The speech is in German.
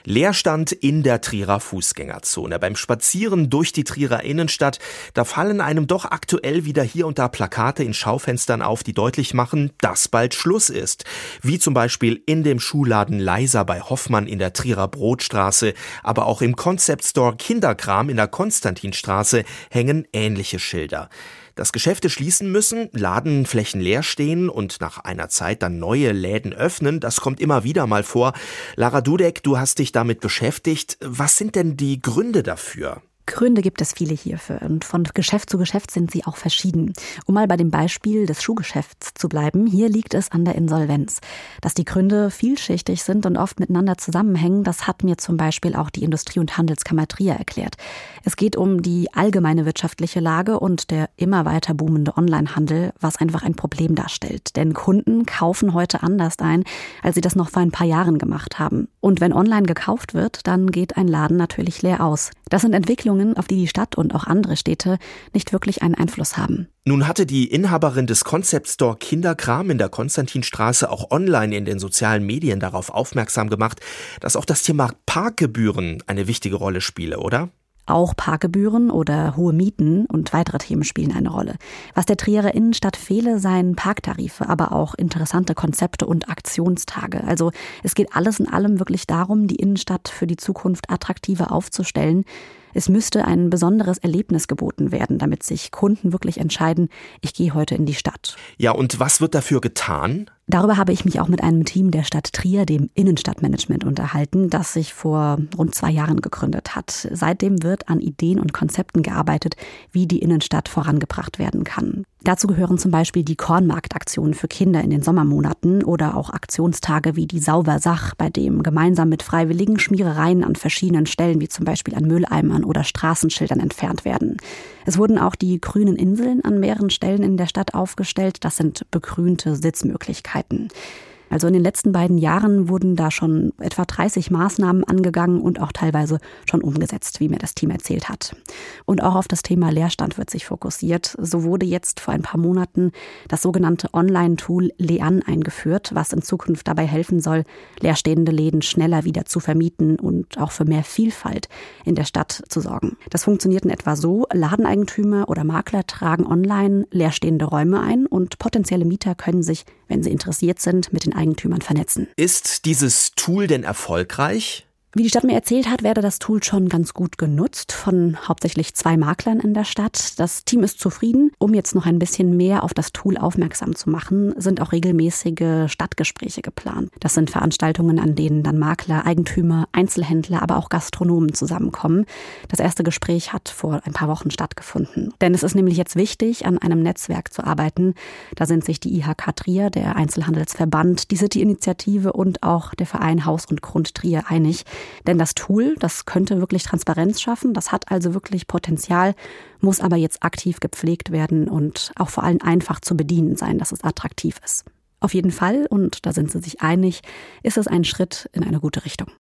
Leerstand in der Trierer Fußgängerzone. Beim Spazieren durch die Trierer Innenstadt, da fallen einem doch aktuell wieder hier und da Plakate in Schaufenstern auf, die deutlich machen, dass bald Schluss ist. Wie zum Beispiel in dem Schuhladen Leiser bei Hoffmann in der Trierer Brotstraße, aber auch im Concept Store Kinderkram in der Konstantinstraße hängen ähnliche Schilder. Dass Geschäfte schließen müssen, Ladenflächen leer stehen und nach einer Zeit dann neue Läden öffnen, das kommt immer wieder mal vor. Lara Dudek, du hast dich damit beschäftigt. Was sind denn die Gründe dafür? Gründe gibt es viele hierfür und von Geschäft zu Geschäft sind sie auch verschieden. Um mal bei dem Beispiel des Schuhgeschäfts zu bleiben, hier liegt es an der Insolvenz. Dass die Gründe vielschichtig sind und oft miteinander zusammenhängen, das hat mir zum Beispiel auch die Industrie- und Handelskammer Trier erklärt. Es geht um die allgemeine wirtschaftliche Lage und der immer weiter boomende Onlinehandel, was einfach ein Problem darstellt. Denn Kunden kaufen heute anders ein, als sie das noch vor ein paar Jahren gemacht haben. Und wenn online gekauft wird, dann geht ein Laden natürlich leer aus. Das sind Entwicklungen, auf die die Stadt und auch andere Städte nicht wirklich einen Einfluss haben. Nun hatte die Inhaberin des Concept Store Kinderkram in der Konstantinstraße auch online in den sozialen Medien darauf aufmerksam gemacht, dass auch das Thema Parkgebühren eine wichtige Rolle spiele, oder? Auch Parkgebühren oder hohe Mieten und weitere Themen spielen eine Rolle. Was der Trierer Innenstadt fehle, seien Parktarife, aber auch interessante Konzepte und Aktionstage. Also es geht alles in allem wirklich darum, die Innenstadt für die Zukunft attraktiver aufzustellen. Es müsste ein besonderes Erlebnis geboten werden, damit sich Kunden wirklich entscheiden, ich gehe heute in die Stadt. Ja, und was wird dafür getan? Darüber habe ich mich auch mit einem Team der Stadt Trier, dem Innenstadtmanagement, unterhalten, das sich vor rund 2 Jahren gegründet hat. Seitdem wird an Ideen und Konzepten gearbeitet, wie die Innenstadt vorangebracht werden kann. Dazu gehören zum Beispiel die Kornmarktaktionen für Kinder in den Sommermonaten oder auch Aktionstage wie die Saubersach, bei dem gemeinsam mit Freiwilligen Schmierereien an verschiedenen Stellen, wie zum Beispiel an Mülleimern oder Straßenschildern entfernt werden. Es wurden auch die grünen Inseln an mehreren Stellen in der Stadt aufgestellt. Das sind begrünte Sitzmöglichkeiten. Also in den letzten 2 Jahren wurden da schon etwa 30 Maßnahmen angegangen und auch teilweise schon umgesetzt, wie mir das Team erzählt hat. Und auch auf das Thema Leerstand wird sich fokussiert. So wurde jetzt vor ein paar Monaten das sogenannte Online-Tool Lean eingeführt, was in Zukunft dabei helfen soll, leerstehende Läden schneller wieder zu vermieten und auch für mehr Vielfalt in der Stadt zu sorgen. Das funktioniert in etwa so: Ladeneigentümer oder Makler tragen online leerstehende Räume ein und potenzielle Mieter können sich, wenn sie interessiert sind, mit den Eigentümern vernetzen. Ist dieses Tool denn erfolgreich? Wie die Stadt mir erzählt hat, werde das Tool schon ganz gut genutzt von hauptsächlich 2 Maklern in der Stadt. Das Team ist zufrieden. Um jetzt noch ein bisschen mehr auf das Tool aufmerksam zu machen, sind auch regelmäßige Stadtgespräche geplant. Das sind Veranstaltungen, an denen dann Makler, Eigentümer, Einzelhändler, aber auch Gastronomen zusammenkommen. Das erste Gespräch hat vor ein paar Wochen stattgefunden. Denn es ist nämlich jetzt wichtig, an einem Netzwerk zu arbeiten. Da sind sich die IHK Trier, der Einzelhandelsverband, die City-Initiative und auch der Verein Haus und Grund Trier einig. Denn das Tool, das könnte wirklich Transparenz schaffen, das hat also wirklich Potenzial, muss aber jetzt aktiv gepflegt werden und auch vor allem einfach zu bedienen sein, dass es attraktiv ist. Auf jeden Fall, und da sind sie sich einig, ist es ein Schritt in eine gute Richtung.